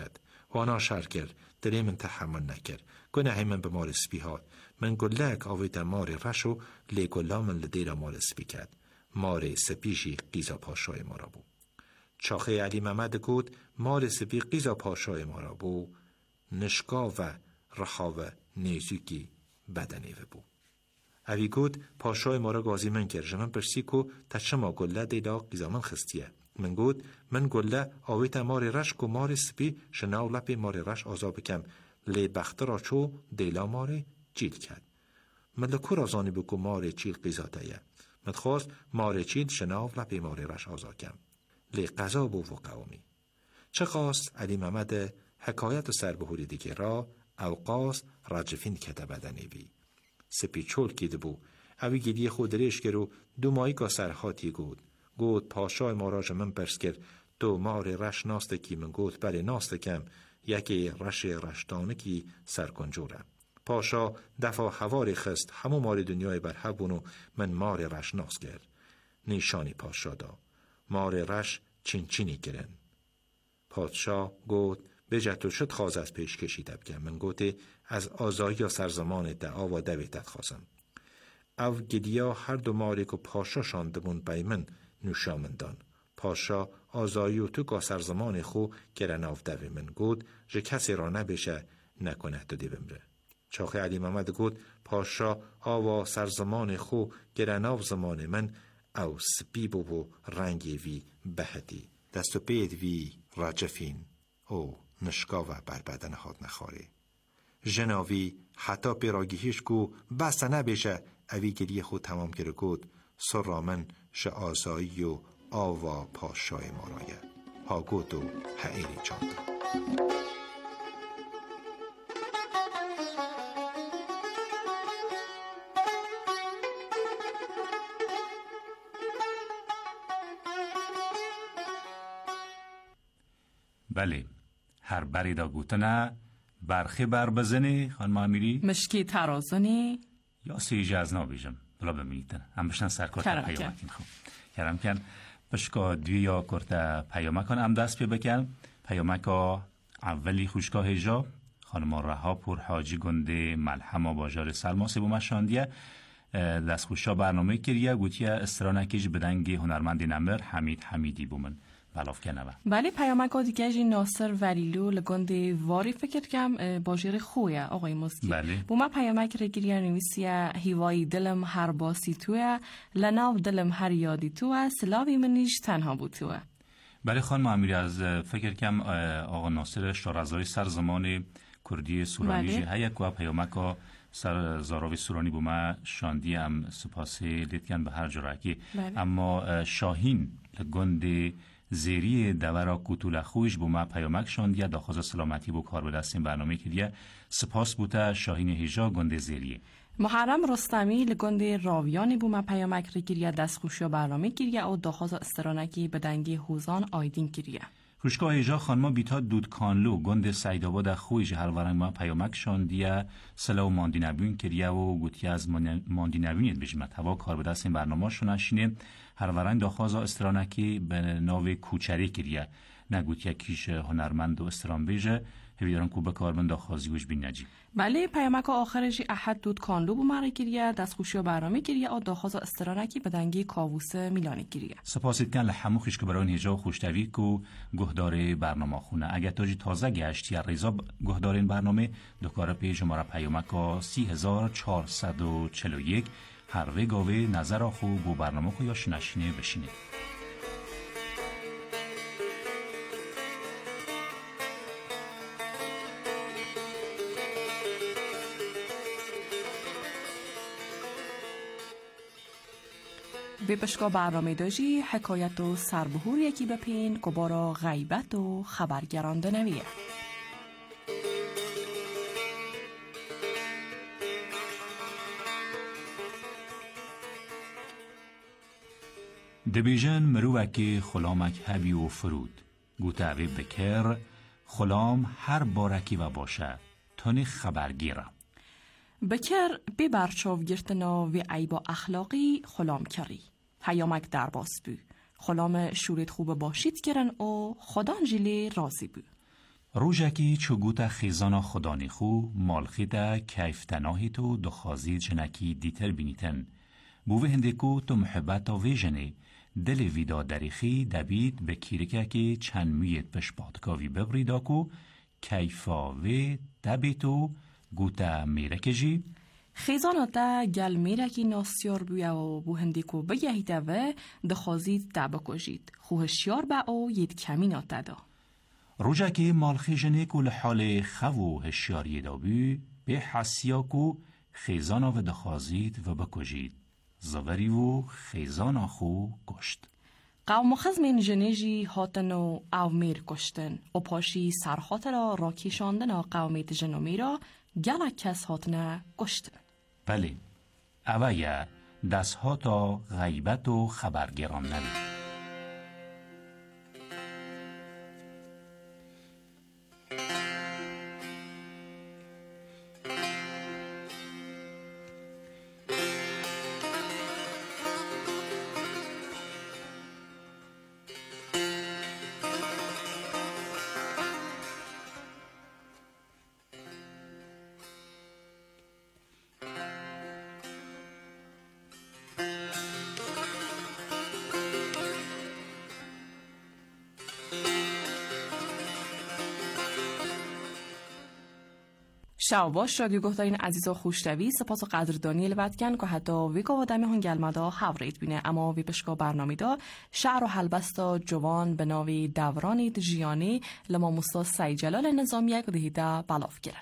وانا شر کرد دلی من تحمل نکرد گناه من به مار سپی هات من گلک آویت مار رشو لی گلا من لدیل مار سپی کرد مار سپیشی قیزا پاشای ما را بو. چاخه علی محمد گود مار سپی قیزا پاشای ما را بو نشکا و رخاوه نیزوکی بدنی و بو. اوی گود پاشای ما را گازی من کرد جمن پرسی کو تا شما گله دیلا قیزا من خستیه. من گود من گله آویت مار رش کو مار سپی شناو لپی مار رش آزا بکم لی بخت را چو دیلا مار چیل کرد. من لکو رازانی بکو مار چیل قیزا تایه. من خواست مار چیل شناو لپی مار رش آزا کم. لی قضا بو و قومی. چه خواست علی محمد حکایت سربهوری دیگه را اوقاس رجفین کده بدنی بی. سپی چول کیده بو. اوی گیدی خود ریش کرو دو مایی که سرحاتی گود. گود پاشای ما را جمن پرس کرد تو مار رش ناسته کی من گود بله ناسته کم یکی رش رشتانه کی سرکنجورم. پاشا دفع حواری خست همو مار دنیای بر حبونو من مار رش ناس کرد. نیشانی پاشا دا. مار رش چین چینی گرن. پادشاه گود بجت و شد خواز از پیش کشیده بگم. من گوته از آزایی یا سرزمان دعا و دویتت خواستم. او گدیا هر دو ماری که پاشا شانده بون بای من نوشامندان. پاشا آزایی و تو که سرزمان خو گرن آف دوی من گود جه کسی را نبشه نکنه تو دی بمره. چاخه علی محمد گود پاشا آوا سرزمان خو گرن آف زمان من او سپی بو و رنگی وی بهدی دستو پید وی راجفین او نشکاوه بر بدن هاد نخاره. جناوی حتی پیراگیهیش کو بسته نبیشه اوی گریه خود تمام کرده گود سر را من شه آزایی و آوا پاشای مارایه ها گود و حعیری چانده. بله هر بری دا گوتنه برخی بر بزنی خانم امیری مشکی ترازنی یا سیجه از نابیجم بلا بمیلیتن هم بشنن سرکار تا پیامکین خوب کرم کن بشکا دوی یا کرتا پیامکان هم دست پی بکن پیامکا اولی خوشگاه جا خانم رها پور حاجی گنده ملحما باجار سلما سبو مشاندیه دست خوشا برنامه کریه گوتیه استرانکیج بدنگ هنرمند نمبر حمید حمیدی بومن بلاف کنه. بله پیامک دیگه جی ناصر ولیلو لگند واری فکر کم باجر خویه آقای مسکی. بله. بوما پیامک رگیریه نویسیه هیوای دلم هر باسی توه لناو دلم هر یادی توه سلاوی منیش تنها بود توه. بله خانم امیری از فکر کم آقا ناصر شارزای سرزمان کردی سورانی جی هیا که پیامک سر زاراوی سورانی بوما شاندی هم سپاسی لیتکن به هر جراکی. بله. اما شاهین لگند زیری دورا کتول خویش بوما پیامک شاندیه داخواست سلامتی بو کار به دستین برنامه کردیه سپاس بوده شاهین هیجا گنده زیریه. محرم رستمی لگند راویانی بوما پیامک رگیریه دست خوشی برنامه کردیه او داخواست استرانکی بدنگی حوزان آیدین کردیه. خوشگاه هیجا خانما بیتا دود کانلو گند سیداباد خویش هر ورنگ ما پیامک شاندیه سلاو ماندی نبیون کردیه و گوتی از ماندی نبیونید بجمت هوا کار به دستین برنامه شنشینه هر ورنگ داخواست استرانکی به ناو کوچری کردیه نگوتی کیش هنرمند و استران بیجه هیداران کو به کارمند داخوازی گوش بین نجی. بله پیامک آخرش احد دود کانلو بو مره کریه دستخوشی و برنامه کریه او داخواست استرانکی بدنگی کاووس میلانی کریه. سپاسید کن لحمو خوش که برای هجا و خوشتوی کو گهدار برنامه خونه اگر تاجی تازه گشت یا ریزا گهدار این برنامه دکار پیج مارا پیامک سی هزار چهارصد و چهل و یک هر وگاوه نظر خوب و برنامه خو یا شنشینه بشینه. به پشکا برنامه داجی حکایت و سربهور یکی بپین که بارا غیبت و خبرگرانده نویه. دبیجن مروکی خلامک هبی و فرود گوته اوی بکر خلام هر بارکی و باشه تانی خبرگیره. بکر بی برچاو گرتنا و عیبا اخلاقی خلام کری. پیامک در باس بو. خلام شورت خوب باشید کرن و خدان جلی رازی بو. روژکی چوگوتا خیزانا خدانی خو مالخیتا کیفتناهی تو دخازی جنکی دیتر بینیتن. بوه هندکو تو محبتا ویژنه دل ویدا دریخی دبید به کیرکه که چند میت پشپاتکاوی ببریداکو کیفا و دبیتو گوتا میرکه جی خیزاناتا گل میرکی ناسیار بویا و بو هندیکو بگهیده و دخوازید دبکو جید. خوهشیار با او ید کمی ناتا دا. روژا که مالخی جنکو لحال خو هشیاری دابی به حسیاکو خیزانا و دخوازید و بکو جید. زوری و خیزانا خو کشت. قوم خزمین جنیجی هاتن و او میر کشتن و پاشی سرخات را را کشاندن و قومیت جنومی را گلک کس هاتنه کشتن. بله، اوه دست ها تا غیبت و خبرگران نبید. شاوباش رادیو گفتارین عزیز و خوشتوی سپاس و قدردانی لبتکن که حتی ویکا و دمی هون گلمدا حورید بینه اما وی پشکا برنامه دا شعر و حلبستا جوان به ناوی دورانید جیانی لما مستا سی جلال نظامیه که دهیده بلاف گرن.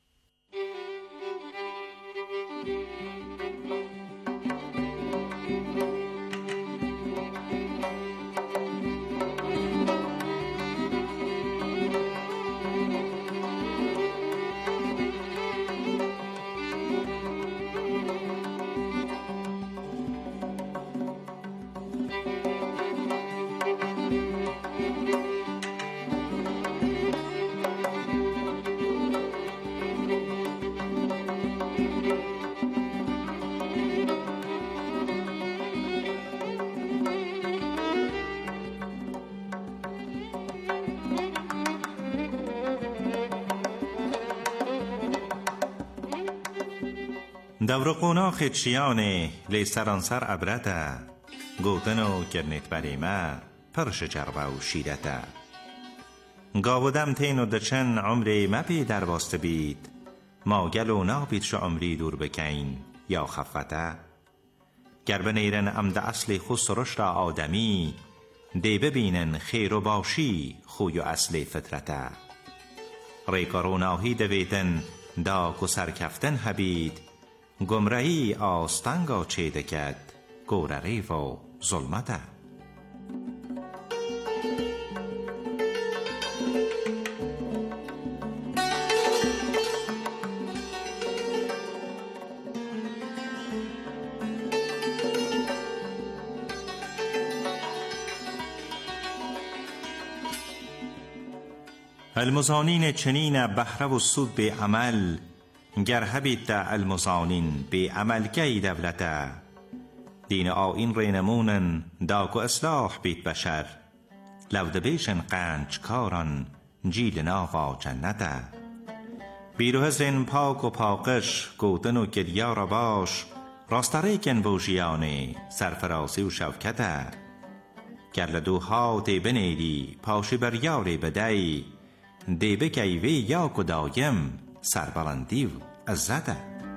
دور قوناخ چیانه لی سرانسر عبرته گوتن و کرنیت بریمه پرش چربه و شیرته گاودم تین و دچن عمری مپی در باست بید ما گل و نابید شو عمری دور بکین یا خفته گر بنیرن امد اصل خود سرش را آدمی دی ببینن خیر و باشی خوی و اصل فطرته ریکاروناهی دویتن داک و سرکفتن هبید گمرهی آستنگا چیده کد گورری و ظلمته المزانین چنین بهره و سود به عمل گر هبید المزانین به عمل گی دولته دین آین رینمونن داک و اصلاح بیت بشر لود بیشن قنج کاران جیل ناوا جنته بیرو هزرین پاک و پاکش گوتن و گریا را باش راستریکن بوشیانه سرفراسی و شوکته گر لدوها دی بنیری پاشی بر یاری بدهی دی بگیوی یا و دایم سربلندی و عزته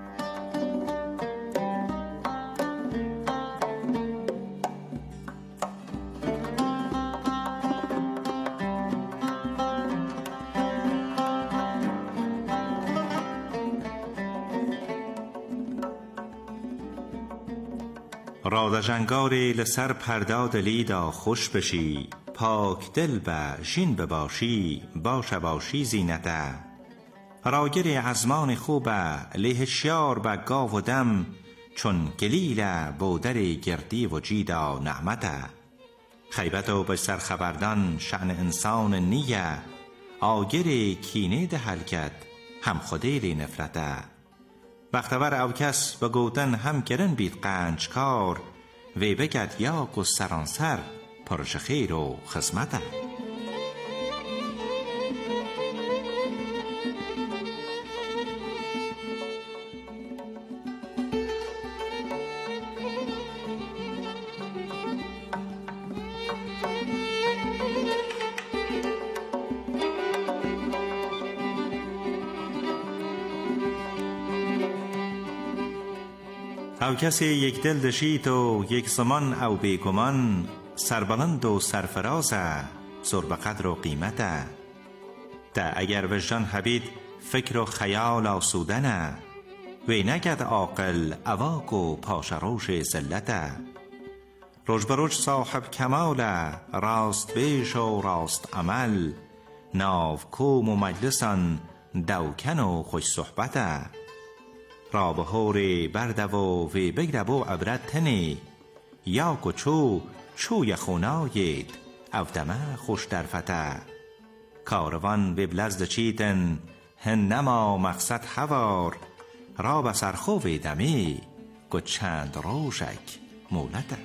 راده جنگاری لسر پرداد لیدا خوش بشی پاک دل به جین بباشی باش باشی زینته راگری عزمان خوبه لیهشیار به گاو و دم چون گلیل بودر گردی و جیدا نعمته خیبتو به سر خبردان شأن انسان نیه آگری کینه ده حلکت هم خودی نفرته وقتور او کس به گوتن هم کرن بید قنج کار وی بگد یاک و سرانسر پرش خیر و خزمته او کسی یک دل دشید و یک زمان او بیگمان، سربلند و سرفرازه سر به قدر و قیمته. ده اگر وجدان حبید فکر و خیال آسودنه، وی نگد عاقل اواک و پاشروش زلته. روز به روز صاحب کماله، راست بیش و راست عمل، ناو کوم و مجلسان دوکن و خوش صحبته. را به هوری برده و وی بگره بو عبرت تنی، یا کچو چوی خوناید او دمه خوش درفته. کاروان وی بلزد چیتن هن نما مقصد هوار، را به سرخو دمی گو چند روشک مولته.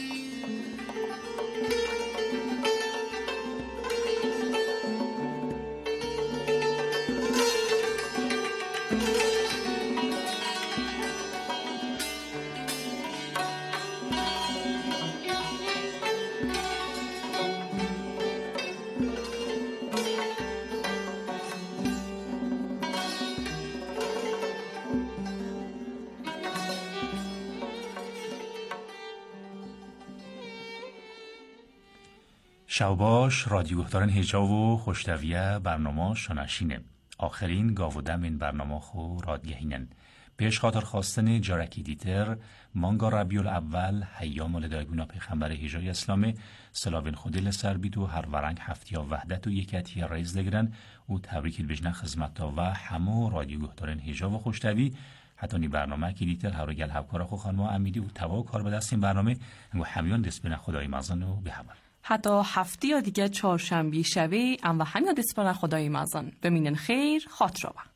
شوباش رادیو گهدارن هجا و خوشتویه برنامه شناشینه. آخرین گاو و دم این برنامه خو رادگهینن. پیش خاطر خواستن جارکی دیتر مانگا ربیع الاول هیام لدایگونا پیغمبر هجای اسلام سلاوین خودی لسر بید و هر ورنگ هفتی ها وحدت و یکتی ریز لگرن و تبریکیل بجنه خزمت و همو رادیو گهدارن هجا و خوشتوی. حتی نی برنامه که دیتر هر گل هفکار خو خانم امیدی و توا کار به دست این برنامه انگو همیان دست بین خدای مزان و به حمل. حتی هفته یا دیگه چهارشنبه شبه ام و همین دسپان خدای مزان بمینن خیر خاطر با